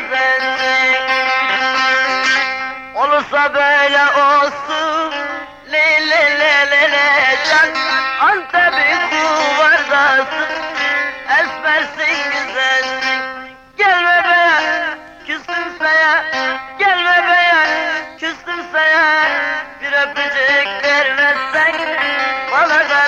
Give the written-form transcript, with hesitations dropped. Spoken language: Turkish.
güzelsin. Olursa böyle olsun, le le le le le can. Antep'in kuvardasın, esmersin güzelsin. Gel bebeğe, küstüm saya, gel bebeğe, küstüm saya. Bir öpücük vermezsen bana da